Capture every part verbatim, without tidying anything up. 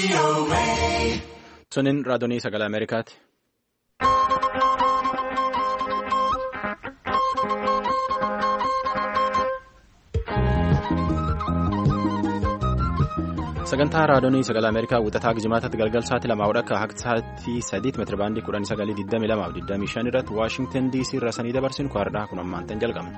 Sunin raadiyoo sagalee Ameerikaati. Sagantaa raadiyoo sagalee Ameerikaa wixataa Gijimaataatti galgal sa'aatii lamaa akka hanga sa'aatii sadiitti meetira baandii kudhanii sagalii digdamii lamaa fi digdamii shan irratti Waashingtan D C irraa sanii dabarsinu kwaadhaa kun ammaantan jalqabna.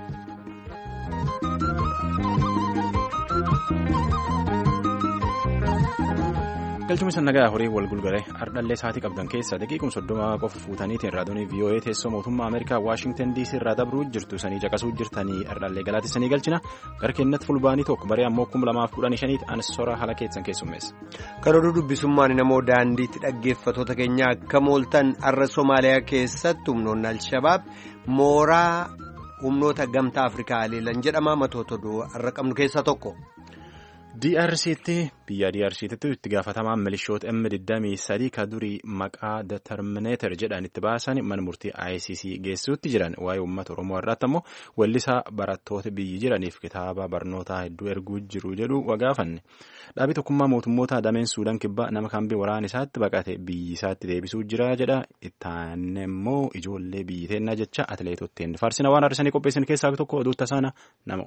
Galchuma sannagaa horii wal gulgalee ardhallee sa'aatii qabdan keessa daqiiqum soddoma qofa fuutaniitiin raadiyoo V O A teessoo mootummaa Ameerikaa Waashingtan D C irraa dabruu jirtu sanii caqasuu jirtanii ardhallee galaatissanii galchina gara kennatti fulbaanii tokko baree ammoo kuma lamaaf kudhanii shaniitti ansora haala keessan keessummeessa. Karoorri dubbisummaan namoo daandiitti dhaggeeffattoota keenya akka mooltan arra Somaaliyaa keessatti humnoonni Alshabaab mooraa humnoota gamtaa Afrikaa leelan jedhama matoota arra qabnu keessaa tokko. D R C'tti biyya D R C'tti itti gaafatamaan milishoota M digdamii sadii ka durii maqaa Determinator jedhan itti baasan mana murtii I C C geessuutti jiran waa'ee uummata Oromoo irratti ammoo weellisaa barattoota biyyi jiraniif kitaaba barnootaa hedduu erguu jiru jedhu wagaafanne dhaabii tokkummaa mootummoota dameen Suudaan kibbaa nama kambii waraana isaatti baqate biyyi isaatti deebisuu jira jedha ittaan immoo ijoollee biyyi teennaa jecha atileetotteen faarsina waan har'isanii qopheessan keessaa tokko oduu tasaana nama.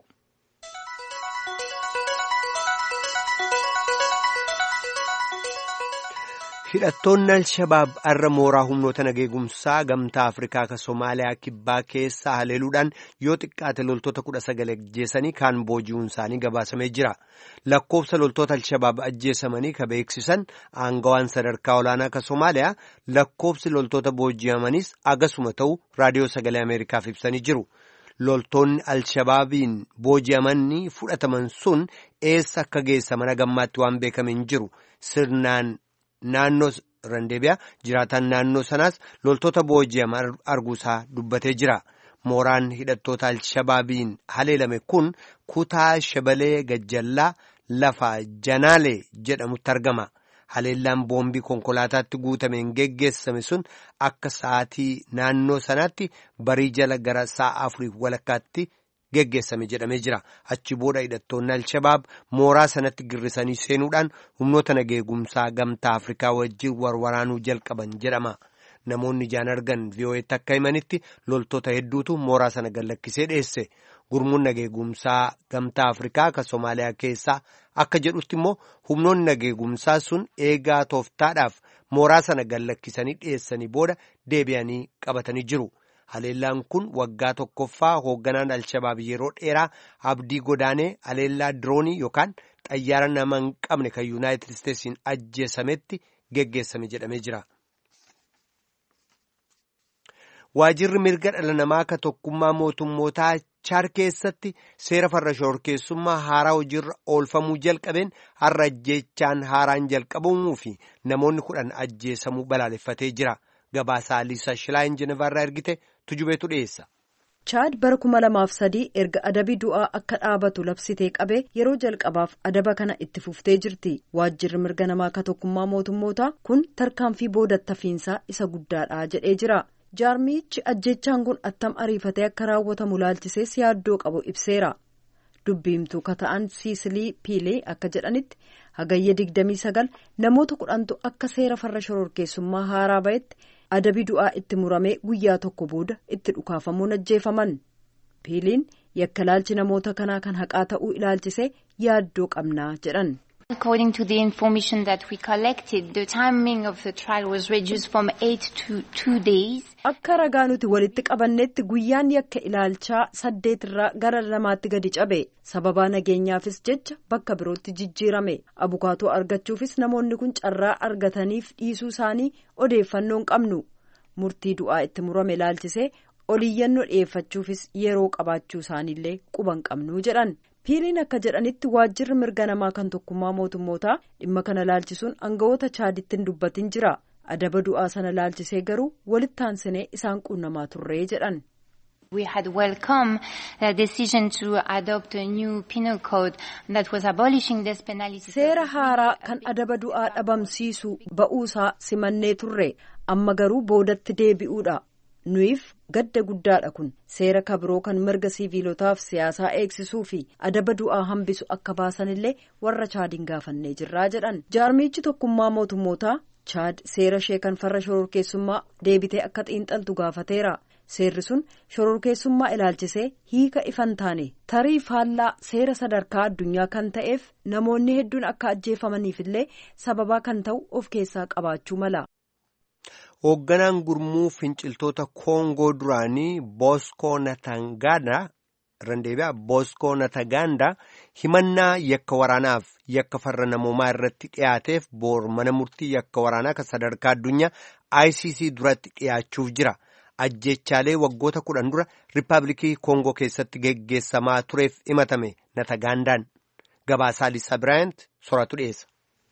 Hidhattoonni Alshabaab arra mooraa humnoota nageegumsaa gamtaa Afrikaa ka Somaaliyaa kibbaa keessaa haleeluudhaan yoo xiqqaate loltoota kudha sagal ajjeesanii kaan booji'uun isaanii gabaasamee jira. Lakkoofsa loltoota Alshabaab ajjeesamanii ka beeksisan aangawaan sadarkaa olaanaa ka Somaaliyaa lakkoofsi loltoota booji'amanis agasuma ta'u raadiyoo sagalee Ameerikaaf ibsanii jiru. Loltoonni Alshabaabiin booji'amanii fudhataman sun eessa akka geessaman agammaatti waan beekamin jiru sirnaan. Naannoo Randeebiyaa jiraataan naannoo sanaas loltoota booji'aman arguusaa dubbatee jira. Mooraan hidhattoota Alshabaabiin haleelame kun kutaa Shabalee Gajjallaa lafa Janaalee jedhamutti argama. Haleellaan boombii konkolaataatti guutameen geggeessame sun akka sa'aatii naannoo sanaatti barii jala gara sa'a afurii walakkaatti geggeessame jedhamee jira. Achi booda hidhattoonni Alshabaab mooraa sanatti girrisanii seenuudhaan humnoota nageegumsaa gamtaa Afrikaa wajjin warwaraanuu jalqaban jedhama. Namoonni ijaan argan V O A'tti akka himanitti loltoota hedduutu mooraa sana gallakkisee dheesse. Gurmuun nageegumsaa gamtaa Afrikaa ka Somaaliyaa keessaa akka jedhutti immoo humnoonni nageegumsaa sun eegaa tooftaadhaaf mooraa sana gallakkisanii dheessanii booda deebi'anii qabatanii jiru. Haleellaan kun waggaa tokkoffaa hoogganaan Alshabaab yeroo dheeraa abdii godaanee haleellaa diroonii yookaan xayyaara nama hin qabne kan Yuunaayitid Isteetsiin ajjeesametti geggeessame jedhamee jira. Waajirri mirga dhala namaa ka tokkummaa mootummootaa Chaad keessatti seera farra shororkeessummaa haaraa hojiirra oolfamuu jalqabeen har'a ajjeechaan haaraan jalqabamuu fi namoonni kudhan ajjeesamuu balaaleffatee jira. Gabaasaa Liisa Shilaayin Jenevarraa ergite tujubeetu dhiyeessa. Chaad bara kuma lamaaf sadii erga adabi du'aa akka dhaabatu labsitee qabee yeroo jalqabaaf adaba kana itti fuftee jirti. Waajjirri mirga namaa ka tokkummaa mootummootaa kun tarkaanfii boodattafiinsaa isa guddaadha jedhee jira. Jaarmichi ajjeechaan kun attam ariifatee akka raawwatamu laalchisees yaaddoo qabu ibseera. Dubbiimtuu ka ta'an Siisilii Piilee akka jedhanitti hagayya digdamii sagal namoota kudhantu akka seera farra shororkeessummaa haaraa ba'etti adabi du'aa itti muramee guyyaa tokko booda itti dhukaafamuun ajjeefaman. Piiliin yakka ilaalchi namoota kanaa kan haqaa ta'uu ilaalchisee yaaddoo qabnaa jedhan. According to the information that we collected, the timing of the trial was reduced from eight to two days. Akka ragaa nuti walitti qabannetti guyyaan yakka ilaalchaa saddeetirraa gara lamaatti gadi cabe. Sababaa nageenyaafis jecha bakka birootti jijjiirame. Abukaatoo argachuufis namoonni kun carraa argataniif dhiisuu isaanii odeeffannoo hin qabnu. Murtii du'aa itti murame ilaalchisee oliyyannoo dhiyeeffachuufis yeroo qabaachuu isaaniillee quba hin qabnu jedhan. Piiliin akka jedhanitti waajjirri mirga namaa kan tokkummaa mootummootaa dhimma kana laalchisuun aangawoota Chaaditti hin dubbatin jira. Adaba du'aa sana laalchisee garuu walitti aansinee isaan quunnamaa turree jedhan. We had welcomed the decision to adopt a new penal code that was abolishing death penalty. Seera haaraa kan adaba du'aa dhabamsiisu ba'uusaa simannee turre amma garuu boodatti deebi'uudha. Nuyiif gadda guddaadha kun seera kabiroo kan mirga siiviilotaaf siyaasaa eegsisuu fi adaba du'aa hambisu akka baasanillee warra chaadiin gaafannee jirraa jedhan. Jaarmichi tokkummaa mootummootaa chaad seera ishee kan farra shororkeessummaa deebitee akka xiinxaltu gaafateera. Seerri sun shororkeessummaa ilaalchisee hiika ifan taane tarii faallaa seera sadarkaa addunyaa kan ta'eef namoonni hedduun akka ajjeefamaniifillee sababaa kan ta'u of keessaa qabaachuu mala. Hoogganaan gurmuu finciltoota Koongoo duraanii Bosco Ntaganda randeebi'a Bosco Ntaganda himannaa yakka waraanaaf yakka farra namoomaa irratti dhiyaateef boor mana murtii yakka waraanaa kan sadarkaa addunyaa I C C duratti dhiyaachuuf jira. Ajjechaalee waggoota kudhan dura Riippaabilikii Koongoo keessatti geggeessamaa tureef himatame Ntagandaan. Gabaasaa Liisa Biraayant soratu dhiyeessa.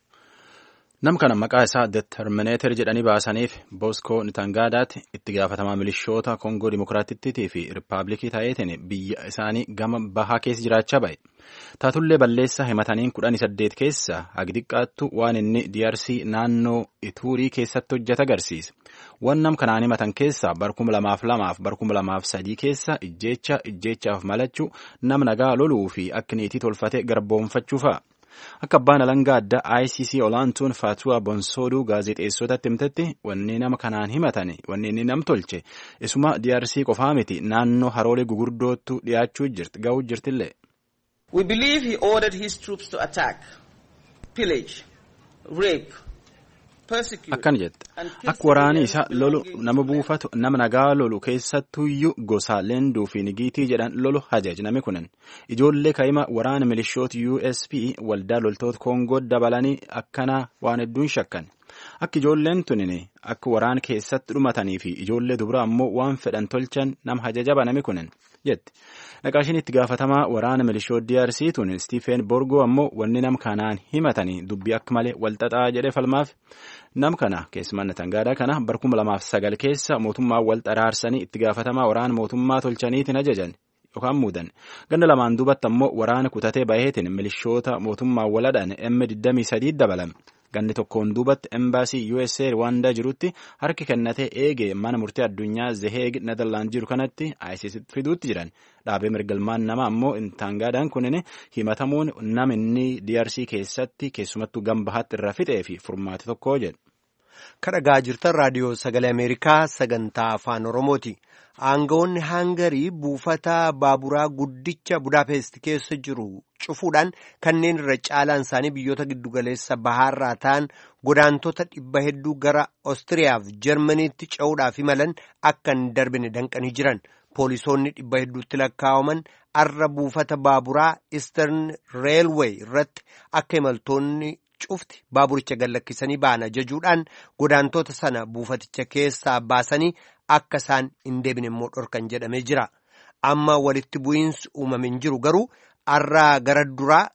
Nam kana maqaa isaa Determinator jedhanii baasaniif Bosco Ntangandaatti itti gaafatamaa milishoota Koongoo Dimokiraatittii fi Riippaabilikii ta'eetiin biyya isaanii gama bahaa keessa jiraachaa ba'e. Taatullee balleessaa himataniin kudhanii saddeet keessa hagi xiqqaattu waan inni D R C naannoo Ituurii keessatti hojjeta agarsiisa. Waan nam kanaan himatan keessaa barkuma lamaaf lamaaf barkuma lamaaf sadii keessa ijjeecha ijjeechaaf malachuu nam nagaa loluu fi akka niitii tolfate garboomfachuu fa'a. Akka abbaan alangaa addaa I C C olaantuun Faatuwaa Bonsooduu gaazexeessotatti himtetti wanni nama kanaan himatan wanni inni nam tolche isuma D R C qofaa miti naannoo haroolee gugurdoottu dhiyaachuu jirti ga'uu jirtillee. We believe he ordered his troops to attack, pillage, rape, persecute. Akkan jette akka waraani isaa lolu nama buufatu nama nagaa lolu keessattuyyuu gosa leenduu fi nigiitii jedhan lolu hajaaj nami kunan ijoollee kaa'ima waraana milishoota U S P waldaa loltoota Koongoo dabalanii akkana waan hedduun shakkan akka ijoolleen tunini akka waraan keessatti dhumatanii fi ijoollee dubraa ammoo waan fedhan tolchan nam hajajaba nami kunan jette. Naqaashiin itti gaafatamaa waraana milishoota D R C tun Stephen Borgo ammoo wanni nam kanaan himatanii dubbii akka malee walxaxaa jedhee falmaaf nam kana keessumaan Ntangandaa kana barkuma lamaaf sagal keessa mootummaa wal xaraarsanii itti gaafatamaa waraana mootummaa tolchaniitiin ajajan yookaan muudan ganda lamaan duubatti ammoo waraana kutatee baheetiin milishoota mootummaa waladhaan M digdamii sadii dabalame. Ganni tokkoon duubatti embaasii U S A Rwanda jirutti harki kennatee eegee mana murtii addunyaa The Hague Netherlands jiru kanatti I C C fiduutti jiran dhaabee mirgalmaan nama ammoo Ntagandaan kunin himatamuun nama inni D R C keessatti keessumattuu gambahaatti irra fixee fi furmaate tokko jedhu. Kadhagaa jirtan raadiyoo sagalee Ameerikaa sagantaa afaan Oromooti. Aangawoonni Hangarii buufata baaburaa guddicha Budaapest keessa jiru cufuudhaan kanneen irra caalaan isaanii biyyoota giddugaleessa bahaarraa ta'an godaantota dhibba hedduu gara Oostiriyaa fi Jarmaniitti ce'uudhaaf imalan akka hin darbine danqanii jiran. Poolisoonni dhibba hedduutti lakkaa'aman arra buufata baaburaa Eastern Railway irratti akka imaltoonni cufti baaburicha gallakkisanii ba'an ajajuudhaan godaantota sana buufaticha keessaa baasanii akka isaan hin deebine immoo dhorkan jedhamee jira. Amma walitti bu'iinsi uumame hin jiru garuu arraa gara duraa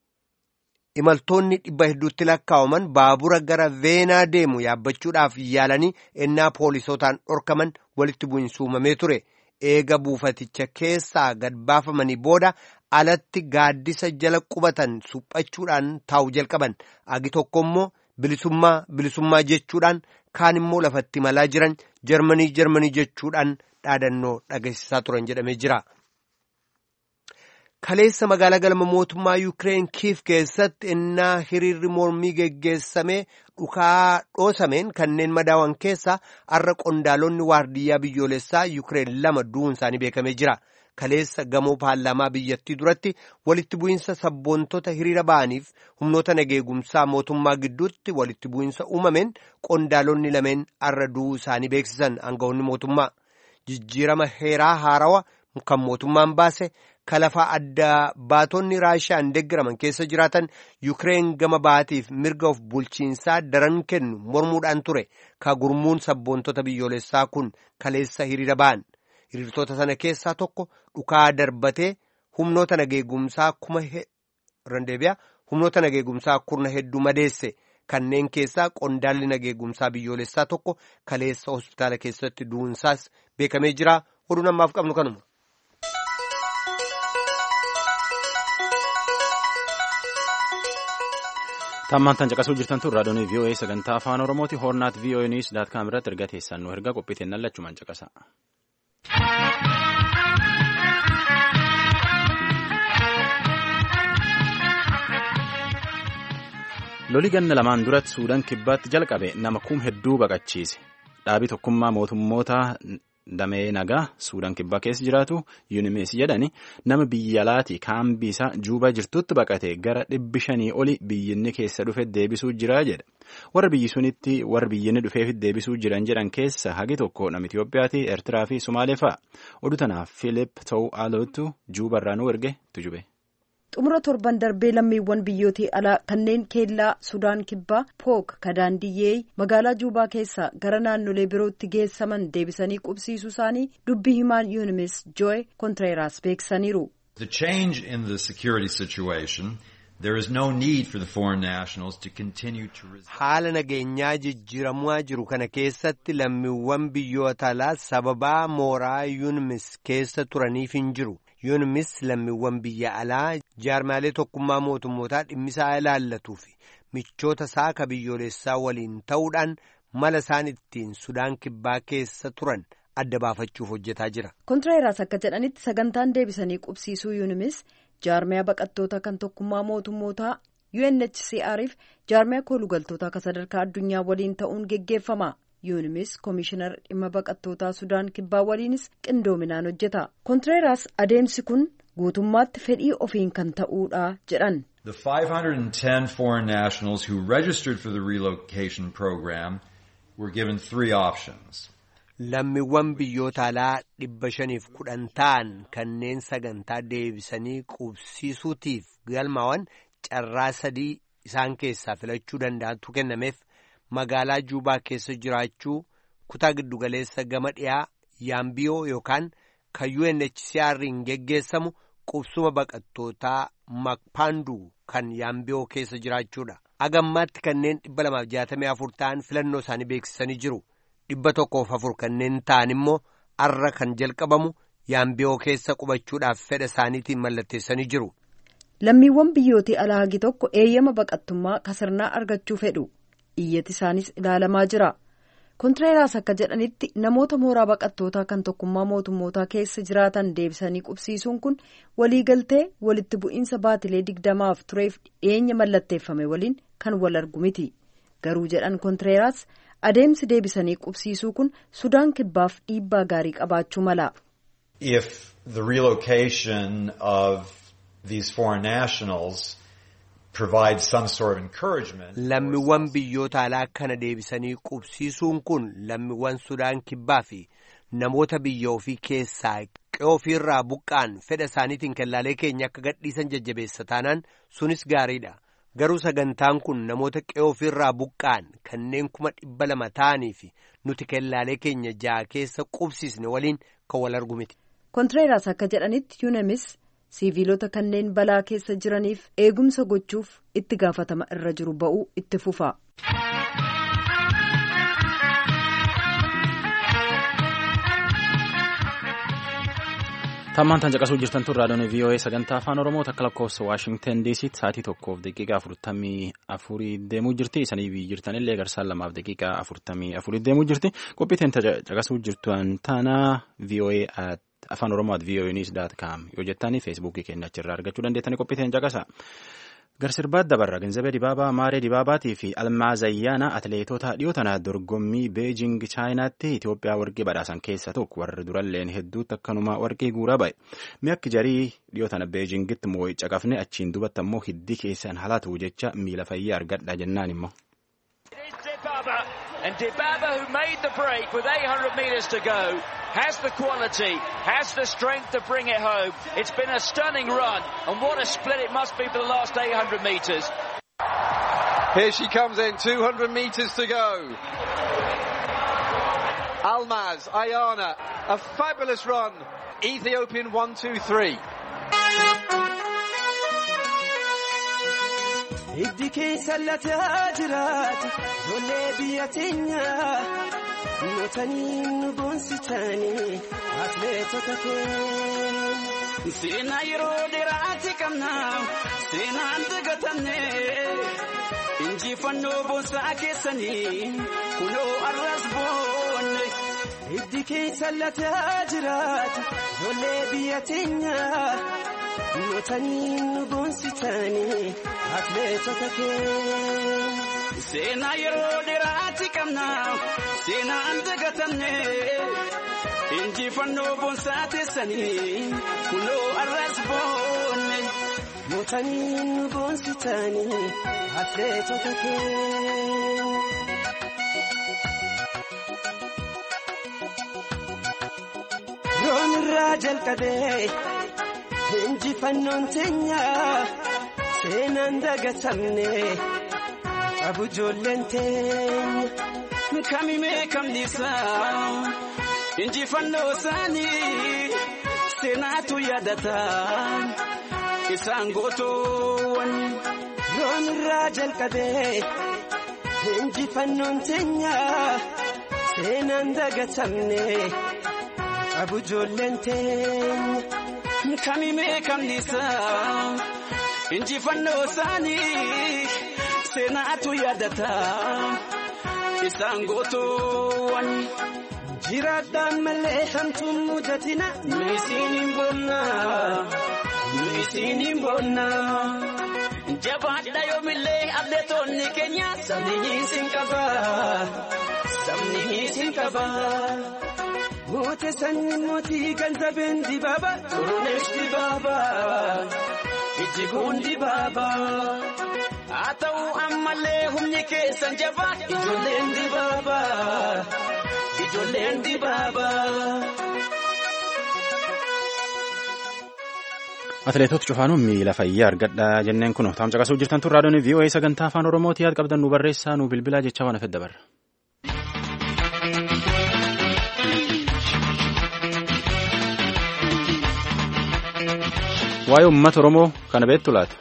imaltoonni dhibba hedduutti lakkaa'aman baabura gara Veenaa deemu yaabbachuudhaaf yaalanii ennaa poolisootaan dhorkaman walitti bu'iinsi uumamee ture. Eega buufaticha keessaa gad baafamanii booda alatti gaaddisa jala qubatan suphachuudhaan taa'u jalqaban. Agi tokko immoo bilisummaa bilisummaa jechuudhaan kaan immoo lafatti malaa jiran Jarmanii Jarmanii jechuudhaan dhaadannoo dhageessisaa turan jedhamee jira. Kaleessa magaalaa galma mootummaa Yuukireen Kiif keessatti ennaa hiriirri mormii geggeessamee dhukaa dhoosameen kanneen madaawan keessa arra qondaalonni waardiyyaa biyyoolessaa Yuukireen lama du'uun isaanii beekamee jira. Kaleessa gamoo paarlaamaa biyyattii duratti walitti bu'iinsa sabboontota hiriira ba'aniif humnoota nageegumsaa mootummaa gidduutti walitti bu'iinsa uumameen qondaalonni lameen arra du'uu isaanii beeksisan aangawoonni mootummaa. Jijjiirama heeraa haarawaa kan mootummaan baase kalafaa adda baatonni Raashiyaan deeggaraman keessa jiraatan Yuukireen gama baatiif mirga of bulchiinsaa daran kennu mormuudhaan ture. Ka gurmuun sabboontota biyyoolessaa kun kaleessa hiriira ba'an. Hiriirtoota sana keessaa tokko dhukaa darbatee humnoota nageegumsaa kuma randeebiyaa humnoota nageegumsaa kurna hedduu madeesse. Kanneen keessaa qondaalli nageegumsaa biyyoolessaa tokko kaleessa hospitaala keessatti du'uunsaas beekamee jira. Oduu namaaf qabnu kanuma. Tammaantan caqasuu jirtan tun raadiyoon V O A sagantaa afaan Oromooti. Hornaat V O A News dot com irratti erga teessan nu erga qophiiteen lachumaan caqasa. Loli ganna lamaan duratti Suudaan kibbaatti jalqabe nama kum hedduu baqachiise. Dhaabii tokkummaa mootummoota damee nagaa Suudaan kibbaa keessa jiraatu yuunimees jedhani nama biyya alaati kaambii isaa Juubaa jirtutti baqate gara dhibbi shanii oli biyyinni keessa dhufe deebisuu jira jedha. Warra biyyi sunitti warra biyyinni dhufeef deebisuu jiran jedhan keessa hagi tokko nama Itoophiyaati, Eertiraa fi Sumaalee fa'a. Oduu tanaaf Philip Ta'uu Aalootu Juubarraa nu erge tujube. Xumura torban darbee lammiiwwan biyyootii alaa kanneen keellaa Sudaan kibbaa Pook Kadaandiyyee magaalaa Juubaa keessaa gara naannolee birootti geessaman deebisanii qubsiisuu isaanii dubbii himaan yuunimees Joy Contreras beeksisaniiru. The change in the security situation, there is no need for the foreign nationals to continue to resist. Haala nageenyaa jijjiiramaa jiru kana keessatti lammiiwwan biyyoota alaa sababaa mooraa yuunimees keessa turaniif hin jiru. yuunimees lammiiwwan biyya alaa jaarmaalee tokkummaa mootummootaa dhimmisaa ilaallatu fi michoota isaa ka biyyoolessaa waliin ta'uudhaan mala isaan ittiin Sudaan kibbaa keessa turan adda baafachuuf hojjetaa jira. Kontreeraas akka jedhanitti sagantaan deebisanii qubsiisuu yuunimees jaarmiyaa baqattoota kan tokkummaa mootummootaa U N H C R f jaarmiyaa koolugaltoota ka sadarkaa addunyaa waliin ta'uun geggeeffama. yuunimees koomishinar dhimma baqattootaa Sudaan kibbaa waliinis qindoominaan hojjeta. Kontreeraas adeemsi kun guutummaatti fedhii ofiin kan ta'uudha jedhan. The five hundred ten foreign nationals who registered for the relocation program were given three options. Lammiiwwan biyyoota alaa dhibba shaniif kudhan ta'an kanneen sagantaa deebisanii qubsiisuutiif galmaa'an carraa sadii isaan keessaa filachuu danda'antu kennameef. Magaalaa Juubaa keessa jiraachuu, kutaa giddugaleessa gama dhiyaa Yaambiyoo yookaan kan U N H C R hin geggeessamu qubsuma baqattootaa Makpaanduu kan Yaambiyoo keessa jiraachuudha. Agammaatti kanneen dhibba lamaaf jaatamii afur ta'an filannoo isaanii beeksisanii jiru. Dhibba tokkoof afur kanneen ta'an immoo arra kan jalqabamu Yaambiyoo keessa qubachuudhaaf fedha isaaniitiin mallatteessanii jiru. Lammiiwwan biyyootii alaa hagi tokko eeyyama baqattummaa kasirnaa argachuu fedhu. Iyyati isaanis ilaalamaa jira. Kontreeraas akka jedhanitti namoota mooraa baqattootaa kan tokkummaa mootummootaa keessa jiraatan deebisanii qubsiisuun kun waliigaltee walitti bu'iinsa baatilee digdamaaf tureef dhiyeenya mallatteeffame waliin kan wal argu miti. Garuu jedhan Kontreeraas adeemsi deebisanii qubsiisuu kun Sudaan kibbaaf dhiibbaa gaarii qabaachuu mala. If the relocation of these foreign nationals provide some sort of encouragement. Lammiiwwan biyyoota alaa kana deebisanii qubsiisuun kun lammiiwwan Sudaan kibbaa fi namoota biyya ofii keessaa qe'ee ofiirraa buqqaan fedha isaaniitiin kellaalee keenya akka gadhiisan jajjabeessa taanaan sunis gaariidha. Garuu sagantaan kun namoota qe'ee ofiirraa buqqaan kanneen kuma dhibba lama ta'anii fi nuti kellaalee keenya ja'a keessa qubsiisne waliin kan wal argu miti. Kontreeraas akka jedhanitti yuunimees siiviilota kanneen balaa keessa jiraniif eegumsa gochuuf itti gaafatama irra jiru ba'uu itti fufa. Tammaan tan caqasuu jirtan tun raadiyoon V O A sagantaa afaan Oromoo takka lakkoofsa Waashingtan D C sa'aatii tokkoof daqiiqaa afurtamii afurii deemuu jirti. Isanii biyyi jirtanillee garsaan lamaaf daqiiqaa afurtamii afurii deemuu jirti. Qophiiteen caqasuu jirtan taana V O A afaan Oromoo at V O A news dot com yoo jettanii feesbuukii keenya achirraa argachuu dandeettanii qophiiteen caqasa. Garsirbaat dabarra Ganzabee Dibaabaa, Maaree Dibaabaatii fi Almaaz Ayyaanaa atileetota dhiyootanaa dorgommii Beejing Chaayinaatti Itoophiyaa warqii badhaasan keessa tokko warri duralleen hedduutti akkanuma warqii guuraa ba'e. Mee akka jarii dhiyootana Beejingitti moo'ii caqafne achiin dubatti ammoo hiddi keessan halatu jecha miila fayyaa argadha jennaan immoo. And Dibaba, who made the break with eight hundred metres to go, has the quality, has the strength to bring it home. It's been a stunning run, and what a split it must be for the last eight hundred metres. Here she comes in, two hundred metres to go. Almaaz Ayana, a fabulous run. Ethiopian one two three. Iddiki salate ajirat jolle biyatinya notani nubonsitani atletota ke sina yiro dirati kamna sina antagatane inji fanno bonsa kesani kulo arrasbon hiddi keessa lataa jiraatu ijoollee biyya teenyaa mootanii nu boonsitanii atileetota keenya. Seenaa yeroo dheeraati qabna seenaan dagatamne injifannoo boonsaa teessanii kunoo arras boonne mootanii nu boonsitanii atileetota keenya. Roomirraa jalqabee injifannoon teenyaa seenaan dagatamne qabu ijoolleen teenya kamimee kamnisaa injifannoo isaanii seenaatu yaadata isaan gootoowwan. Roomirraa jalqabee injifannoon teenyaa seenaan dagatamne qabu ijoolleen teenya kamimee kamnisaa injifannoo isaanii seenaatu yaadata isaan gootoowwan. Jiraadhaan malee hantuun mudatina nu isiin hin boonna nu isiin hin boonna. Jabaadha yoomillee atleetonni keenya sabni isin qaba sabni isin qaba. Moote sanyi mootii ganzabeen dibaaba turunesh dibaaba ijjiguun dibaaba. Haa ta'u ammallee humni keessan jabaa ijoolleen dibaaba ijoolleen dibaaba. Atileetota cufaanuu miila fayyaa argadhaa jenneen kun taa'umsa qasuu jirtan tun raadiyoon V O A sagantaa afaan Oromooti yaad qabdan nu barreessaa nu bilbilaa jecha waan afedda barra. Waa'ee uummata Oromoo kana beektu laata?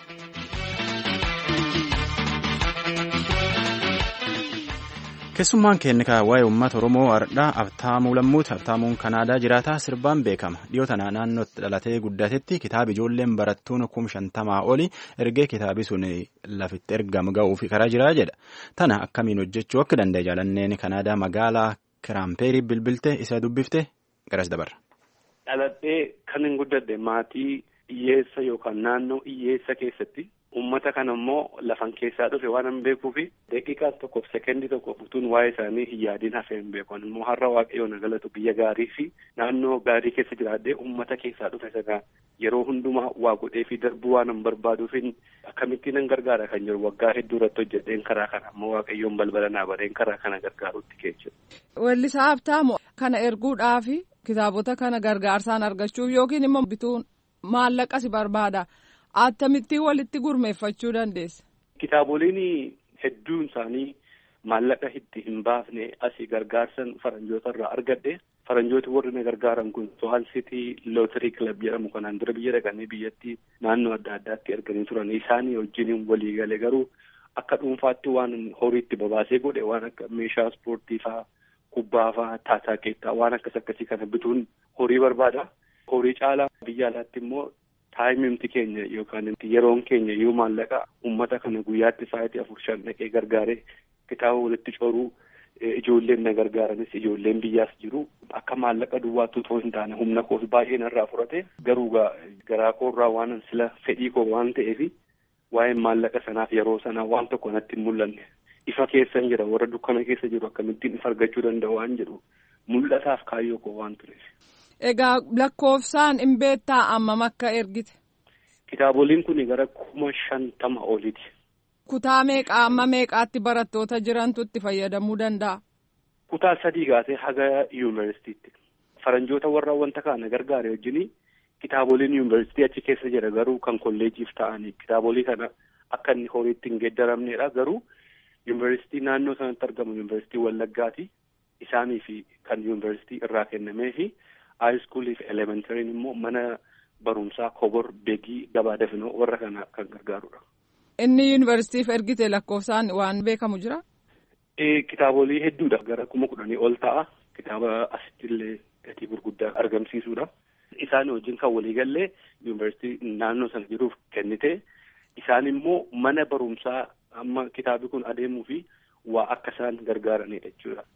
Keessummaan keenya waa'ee uummata Oromoo Ardhaa Abtaamuu Lammuuti. Abtaamuun Kanaadaa jiraataa sirbaan beekama. Dhiyoo tana naannootti dhalatee guddatetti kitaabi ijoolleen barattuun kum shantamaa oli ergee kitaabi sun lafitti ergama ga'uuf karaa jiraa jedha. Tana akkamiin hojjechuu akka danda'e jaalanneen Kanaadaa magaalaa Kiraampeerii bilbilte isa dubbifte garas dabarra. Dhaladhee kan hin guddadde maatii hiyyeessa yookaan naannoo hiyyeessa keessatti. Uummata kana immoo lafan keessaa dhufe waan hin beekuufi daqiiqaa tokkoof sekendii tokkoof utuun waa'ee isaanii hin yaadiin hafee hin beekan immoo har'a waaqayyoon na galatu biyya gaarii fi naannoo gaarii keessa jiraadhee uummata keessaa dhufe sana yeroo hundumaa waa godhee fi darbuu waan hin barbaaduufin akkamittiin nan gargaara kan jiru waggaa hedduu irratti hojjedheen karaa kana ammoo waaqayyoon balbala naa bareen karaa kana gargaaruutti keessa. Weellisaa Abtaamu kana erguudhaaf kitaabota kana gargaarsaan argachuuf yookiin immoo bituun maallaqa si barbaada. Attamittiin walitti gurmeeffachuu dandeessa. Kitaaboliin hedduun isaanii maallaqa itti hin baafne asii gargaarsan faranjoota irraa argadhe. Faranjooti warri na gargaaran kun Sohal City Lottery Club jedhamu kanaan dura biyya dhaqanii biyyatti naannoo adda addaatti erganii turan. Isaanii wajjin walii galee garuu akka dhuunfaatti waan horiitti babaasee godhe waan akka meeshaa ispoortii fa'aa, kubbaa fa'aa, taataakeettaa waan akkas akkasii kana bituun horii barbaada. Horii caalaa biyya alaatti immoo taayimimti keenya yookaan yeroon keenya yoo maallaqa uummata kana guyyaatti sa'aatii afur shan dhaqee gargaaree kitaaba walitti coruu ijoolleen na gargaaranis ijoolleen biyyaas jiru akka maallaqa duwwaatu otoo hin taane humna koos baay'ee narraa fudhate garuu garaa koorraa waan sila fedhii koo waan ta'eef waa'een maallaqa sanaaf yeroo sanaa waan tokko natti hin mul'anne ifa keessan jira warra dukkana keessa jiru akkamittiin ifa argachuu danda'u waan jedhu mul'ataaf kaayyoo koo waan tureef. Egaa lakkoofsaan hin beektaa ammam akka ergite? Kitaaboliin kun gara kuma shantama oliiti. Kutaa meeqaa amma meeqaatti barattoota jirantu itti fayyadamuu danda'a? Kutaa sadii kaasee haga yuunivarsiitiitti. Faranjoota warra wanta kana gargaare wajjin kitaaboliin yuunivarsiitii achi keessa jira garuu kan kolleejiif ta'anii kitaabolii kana akka inni horiitti hin geeddaramnedha garuu yuunivarsiitii naannoo sanatti argamu yuunivarsiitii Wallaggaati. Isaanii fi kan yuunivarsiitii irraa kennamee fi haayiskuulii fi elementariin immoo mana barumsaa Kobor Beegii Gabaa Dafinoo warra kana kan gargaarudha. Inni yuunivarsiitiif ergite lakkoofsaan waan beekamu jira? Kitaabolee hedduudha. Gara kuma kudhanii ol ta'a. Kitaaba asittillee gatii gurguddaa argamsiisudha. Isaan wajjin kan waliigallee yuunivarsiitii naannoo sana jiruuf kennite. Isaan immoo mana barumsaa amma kitaabi kun adeemuu fi waa akka isaan gargaaranidha jechuudha.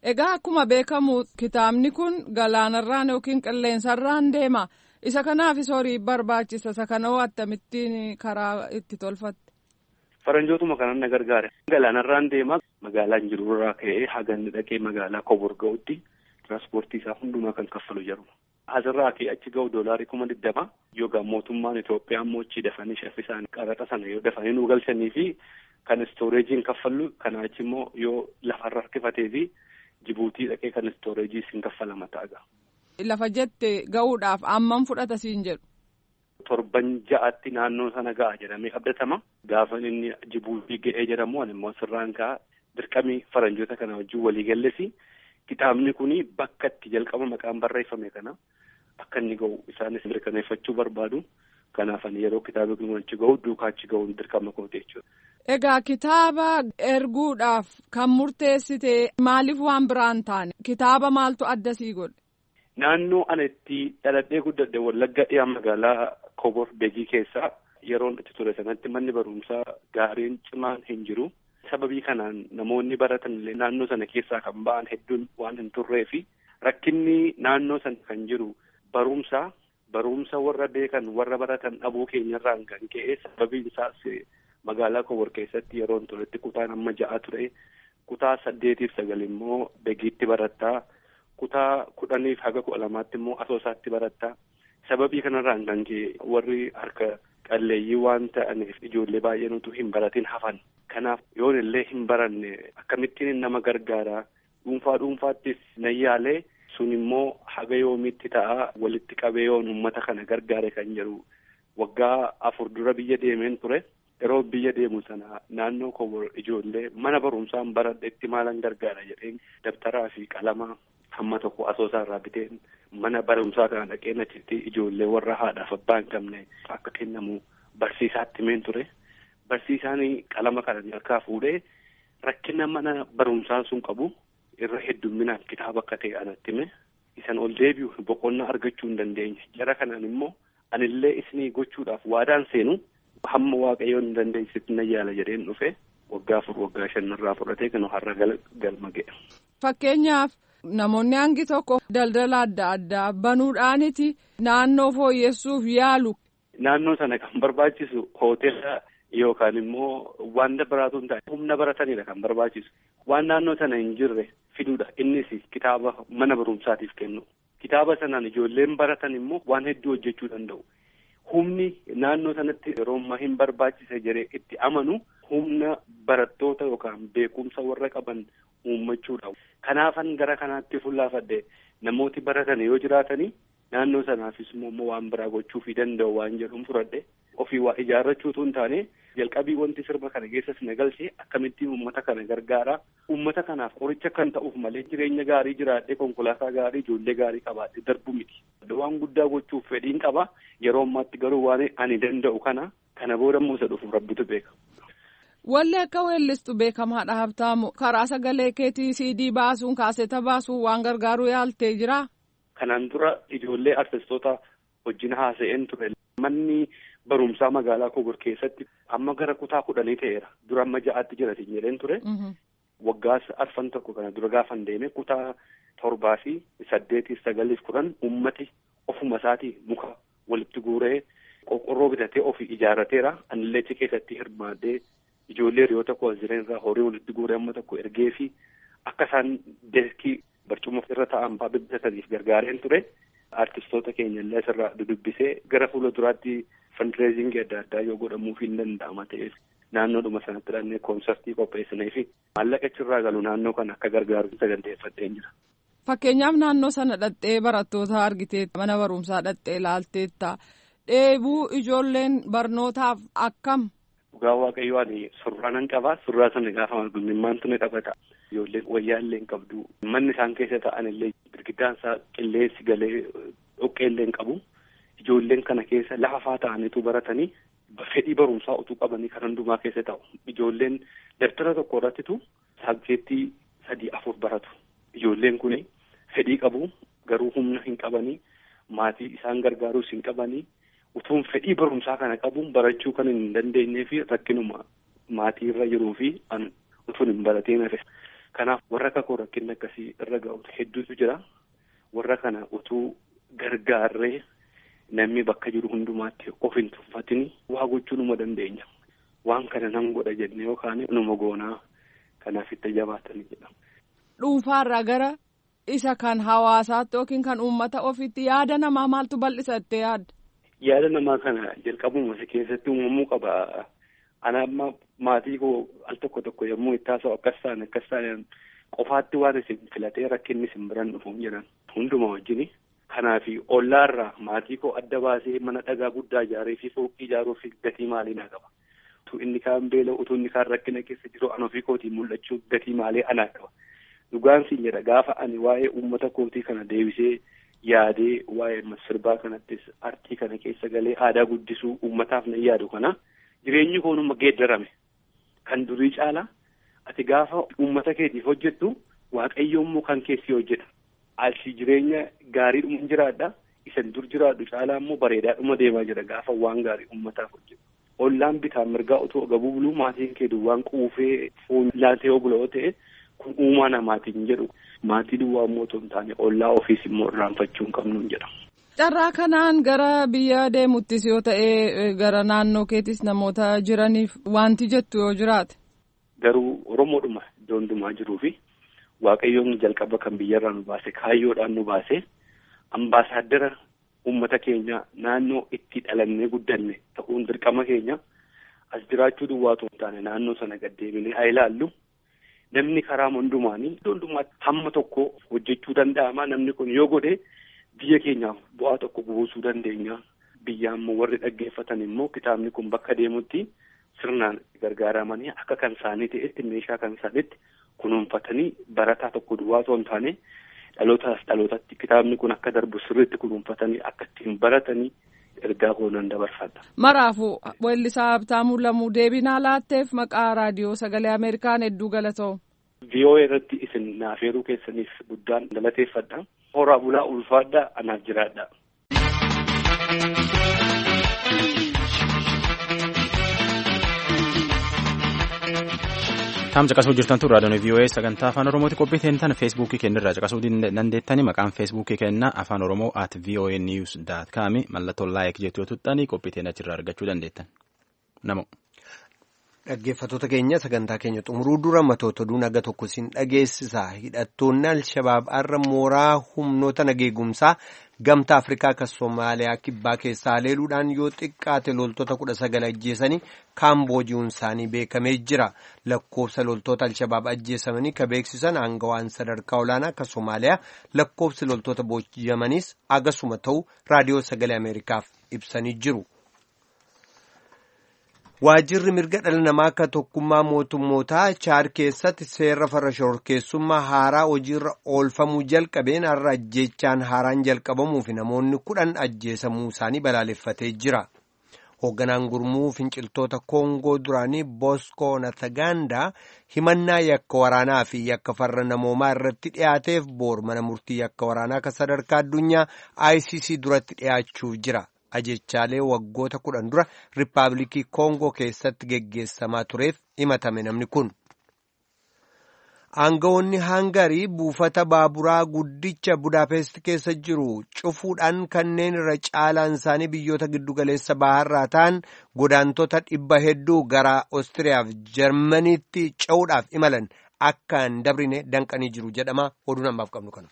Egaa akkuma beekamu kitaabni kun galaanarraan yookiin qilleensarraan deema. Isa kanaafis horii barbaachisa. Isa kana akkamittiin karaa itti tolfatte? Faranjootuma kanan na gargaare. Galaanarraan deema. Magaalaan jirurraa ka'ee haganni dhaqee magaalaa Kobor ga'utti tiraanspoortii isaa hundumaa kan kaffalu jiru. Asirraa ka'ee achi ga'u doolaarii kuma digdama yookaan mootummaan Itoophiyaa immoo achi dafanii shaffisaan qaraxa sana yoo dafanii nu galchanii fi kan istooreejiin kaffallu kanaa achi immoo yoo lafarra harkifatee fi Jibuutii dhaqee kan istooreejii siin kaffalama ta'a. Lafa jette ga'uudhaaf ammam fudhata siin jedhu? Torban ja'atti naannoo sana ga'a jedhamee abdatama. Gaafa inni Jibuutii ga'ee jedhamu ani immoo sirraan ka'a dirqamii faranjoota kana wajjin walii gallesi. Kitaabni kun bakka itti jalqaba maqaan barreeffame kana akka inni ga'u isaanis mirkaneeffachuu barbaadu. Kanaaf ani yeroo kitaabni kun achi ga'u duukaa achi ga'uun dirqama kootee jechuudha. Egaa kitaaba erguudhaaf kan murteessite maaliif waan biraan taane? Kitaaba maaltu adda sii godhe? Naannoo ani itti dhaladhee guddadhe Wallagga dhiyaa magaalaa Kobor Beegii keessaa yeroon itti ture sanatti manni barumsaa gaariin cimaan hin jiru. Sababii kanaan namoonni baratan illee naannoo sana keessaa kan ba'an hedduun waan hin turree fi rakkinni naannoo sana kan jiru barumsa barumsa warra beekan warra baratan dhabuu keenyarraan kan ka'e sababiin isaas magaalaa Kobor keessatti yeroon turetti kutaan amma ja'a ture kutaa saddeetiif sagal immoo Beegiitti barattaa kutaa kudhaniif haga kudha lamaatti immoo Asoosaatti barattaa sababii kanarraan kan ka'e warri harka qalleeyyii waan ta'aniif ijoollee baay'een utuu hin baratin hafan. Kanaaf yoon illee hin baranne akkamittiin nama gargaara dhuunfaa dhuunfaattis nan yaalee sun immoo haga yoomitti ta'a walitti qabee yoon uummata kana gargaare kan jedhu waggaa afur dura biyya deemeen ture. Yeroo biyya deemu sana naannoo Kobor ijoollee mana barumsaan baradhetti maalan gargaara jedheen dabtaraa fi qalama hamma tokko Asoosaa irraa biteen mana barumsaa kana dhaqeen achitti ijoollee warra haadhaaf abbaa hin qabne akka kennamu barsiisaatti himeen ture. Barsiisaan qalama kana harkaa fuudhee rakkina mana barumsaa sun qabu irra heddumminaan kitaaba akka ta'e anatti hime. Isan ol deebi'u boqonnaa argachuu hin dandeenye. Jara kanaan immoo anillee isinii gochuudhaaf waadaan seenu hamma waaqayyoon hin dandeessitti na yaala jedheen dhufe waggaa afur waggaa shanirraa fudhatee kan har'a galma ga'e. Fakkeenyaaf namoonni hangi tokko daldala adda addaa banuudhaaniti naannoo fooyyessuuf yaalu. Naannoo sana kan barbaachisu hoteela yookaan immoo wanta biraatu hin taane humna baratanidha kan barbaachisu. Waan naannoo sana hin jirre fiduudha. Innis kitaaba mana barumsaatiif kennu. Kitaaba sanaan ijoolleen baratan immoo waan hedduu hojjechuu danda'u. Humni naannoo sanatti yeroo ammaa hin barbaachise jedhee itti amanu humna barattoota yookaan beekumsa warra qaban uummachuudha. Kanaafan gara kanaatti fuullaafadhe namooti baratan yoo jiraatanii naannoo sanaafis immoo waan biraa gochuufii danda'u waan jedhuun fudhadhe ofii waa ijaarrachuutu hin taane jalqabii wanti sirba kana keessas na galchee akkamittiin uummata kana gargaara. Uummata kanaaf qoricha kan ta'uuf malee jireenya gaarii jiraadhee konkolaataa gaarii ijoollee gaarii qabaadhee darbu miti. Waan guddaa gochuuf fedhiin qaba. Yeroo ammaatti garuu waan ani danda'u kana kana booda muusa dhufu rabbitu beeka. Wallee akka weellistu beekamaadha Habtaamu. Karaa sagalee keetii siidii baasuun kaaseta baasuun waan gargaaruu yaaltee jira. Kanaan dura ijoollee artistoota wajjin haasa'een ture. Manni barumsaa magaalaa Kobor keessatti amma gara kutaa kudhanii ta'eera. Dura amma ja'aatti jiratin jedheen ture. Waggaas arfan tokko kana dura gaafan deeme kutaa torbaa fi saddeetiif sagaliif kudhan ummati ofuma isaatii muka walitti guuree qorqorroo bitatee ofii ijaarrateera. Anillee achi keessatti hirmaadee ijoollee hiriyoota koo jireenirraa horii walitti guuree amma tokko ergee fi akka isaan deeskii barcuma irra taa'an fa'aa bitataniif gargaareen ture. Artistoota keenya illee asirraa dudubbisee gara fuula duraatti fundraising adda addaa yoo godhamuuf hin danda'ama ta'eef naannoodhuma sanatti dhannee koonsartii qopheessinee fi maallaqa achirraa galu naannoo kan akka gargaaru saganteeffadhee jira. Fakkeenyaaf naannoo sana dhattee barattoota argitee mana barumsaa dhattee ilaalteetta dheebuu ijoolleen barnootaaf akkam. Dhugaa waaqayyoo ani surraa nan qabaa surraa sana gaafa margummaantu ni qabata. Ijoolleen wayyaa illee hin qabdu. Manni isaan keessa ta'an illee girgiddaan isaa qilleensi galee dhoqqee illee hin qabu. Ijoolleen kana keessa lafa faa ta'aniitu baratanii fedhii barumsaa utuu qabanii kan hundumaa keessa ta'u. Ijoolleen dabtara tokko irrattitu saabjeettii sadii afur baratu. Ijoolleen kun fedhii qabu garuu humna hin qabanii maatii isaan gargaaruus hin qabanii utuun fedhii barumsaa kana qabuun barachuu kan hin dandeenyee fi rakkinuma maatii irra jiruu fi utuun hin barateen hafe. Kanaaf warra kakoo rakkinni akkasii irra ga'u hedduutu jira. Warra kana utuu gargaarree namni bakka jiru hundumaatti of hin tuffatini waa gochuu numa dandeenya. Waan kana nan godha jennee yookaan numa goonaa kanaaf itti jabaatanii jedhama. Dhuunfaarraa gara isa kan hawaasaatti yookiin kan uummata ofiitti yaada namaa maaltu bal'isattee yaadda? Yaada namaa kana jalqabuma isa keessatti uumamuu qaba. Ana amma maatii koo al tokko tokko yommuu itti haasa'u akkas ta'an akkas ta'an qofaatti waan isin filatee rakkinni isin biran dhufuun jedhan hunduma wajjini. Kanaaf ollaarraa maatii koo adda baasee mana dhagaa guddaa ijaaree fi fooqii ijaaruuf gatii maalii naa qaba. Utuu inni kaan beela utuu inni kaan rakkina keessa jiru an ofii kootiin mul'achuu gatii maalii anaa qaba. Dhugaan siin jedha gaafa ani waa'ee uummata kootii kana deebisee yaadee waa'ee sirbaa kanattis artii kana keessa galee aadaa guddisuu uummataaf na yaadu kana jireenyi koonuma geeddarame kan durii caalaa ati gaafa uummata keetiif hojjettu waaqayyoommoo kan keessi hojjeta. Alsi jireenya gaariidhuma jiraadha isan dur jiraadhu caalaa immoo bareedaadhuma deemaa jira gaafa waan gaarii uummataaf hojjetu. Ollaan bitaa mirgaa otoo gabuu buluu maatiin kee duwwaan quufee foon laatee buloo ta'e kun uumaa namaatiin jedhu maatii duwwaa immoo otoo hin taane ollaa ofiis immoo irraanfachuu hin qabnu jedha. Carraa kanaan gara biyya deemuttis yoo ta'e gara naannoo keetis namoota jiraniif wanti jettu yoo jiraate. Garuu Oromoodhuma iddoo hundumaa jiruu fi Waaqayyoon jalqaba kan biyyarraa nu baase kaayyoodhaan nu baase ambaasaaddara uummata keenya naannoo itti dhalannee guddanne ta'uun dirqama keenya as jiraachuu duwwaa otoo hin taane naannoo sana gaddeebinee haa ilaallu. Namni karaa hundumaanii iddoo hundumaatti hamma tokko hojjechuu danda'ama. Namni kun yoo godhe biyya keenyaaf bu'aa tokko buusuu dandeenya. Biyya ammoo warri dhaggeeffatan immoo kitaabni kun bakka deemutti sirnaan gargaaramanii akka kan isaanii ta'etti meeshaa kan isaaniitti kunuunfatanii barataa tokko duwwaa otoo hin taane dhalootaas dhalootatti kitaabni kun akka darbu sirriitti kunuunfatanii akka ittiin baratanii ergaa koonan dabarfadha. Maraafuu weellisaa Habtaamuu Lamuu deebinaa laatteef maqaa raadiyoo sagalee Ameerikaan hedduu galatoo. V O A irratti isin naafeeruu keessaniif guddaan galateeffadha. Horaa bulaa ulfaadha anaaf jiraadha. Taamsa caqasuu jirtantu raadiyoon V O A sagantaa afaan Oromooti qophii teentan feesbuukii keenyarraa caqasuu dandeettanii maqaan feesbuukii keenna afaan Oromoo at V O A news dot com mallattoo laayik jettuu tuttanii qophii teen achirraa argachuu dandeettan. Namo. Dhaggeeffattoota keenya sagantaa keenya xumuruu dura matoota oduu naga tokko siin dhageessisa. Hidhattoonni Alshabaab har'a mooraa humnoota nageegumsaa gamtaa Afrikaa akka Somaaliyaa kibbaa keessaa haleeluudhaan yoo xiqqaate loltoota kudha sagal ajjeesanii kaambooji'uun isaanii beekamee jira. Lakkoofsa loltoota Alshabaab ajjeesamanii ka beeksisan aangawaan sadarkaa olaanaa akka Somaaliyaa lakkoofsi loltoota booji'amanis agasuma ta'u raadiyoo sagalee Ameerikaaf ibsanii jiru. Waajjirri mirga dhala namaa akka tokkummaa mootummootaa Chaad keessatti seera farra shororkeessummaa haaraa hojiirra oolfamuu jalqabeen har'a ajjeechaan haaraan jalqabamuu fi namoonni kudhan ajjeesamuu isaanii balaaleffatee jira. Hoogganaan gurmuu finciltoota Koongoo duraanii Bosco Ntaganda himannaa yakka waraanaa fi yakka farra namoomaa irratti dhiyaateef boor mana murtii yakka waraanaa akka sadarkaa addunyaa I C C duratti dhiyaachuuf jira. Ajechaalee waggoota kudhan dura Riippaabilikii Koongoo keessatti geggeessamaa tureef himatame namni kun. Aangawoonni Hangarii buufata baaburaa guddicha Budaapest keessa jiru cufuudhaan kanneen irra caalaan isaanii biyyoota giddugaleessa baharraa ta'an godaantota dhibba hedduu gara Oostiriyaa fi Jarmaniitti ce'uudhaaf imalan akka hin dabrine danqanii jiru jedhama. Oduu namaaf qabnu kana.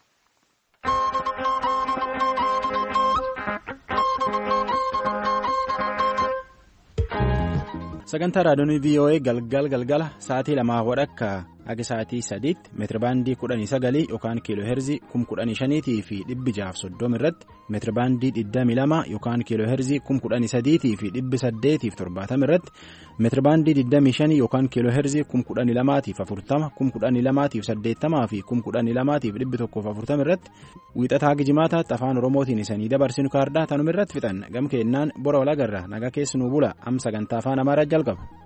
Sagantaa raadiyoon V O A galgal galgala sa'aatii lamaa wadhakka akka sa'aatii sadiitti meetirabaandii kudhanii sagalii yookaan kiiloo heerzii kum kudhanii shaniitii fi dhibbi jaaf soddoma irratti meetirabaandii digdamii lama yookaan kiiloo heerzii kum kudhanii sadiitii fi dhibbi saddeetiif torbaatama irratti meetirabaandii digdamii shanii yookaan kiiloo heerzii kum kudhanii lamaatiif afurtama kum kudhanii lamaatiif saddeettamaa fi kum kudhanii lamaatiif dhibbi tokkoof afurtama irratti wiixataa gijimaataatti afaan Oromootiin isanii dabarsinu kaardaa tanuma irratti fixan gam keennaan bora walagarra nagaa keessanuu bula am sagantaa afaan Amaaraa jalqaba.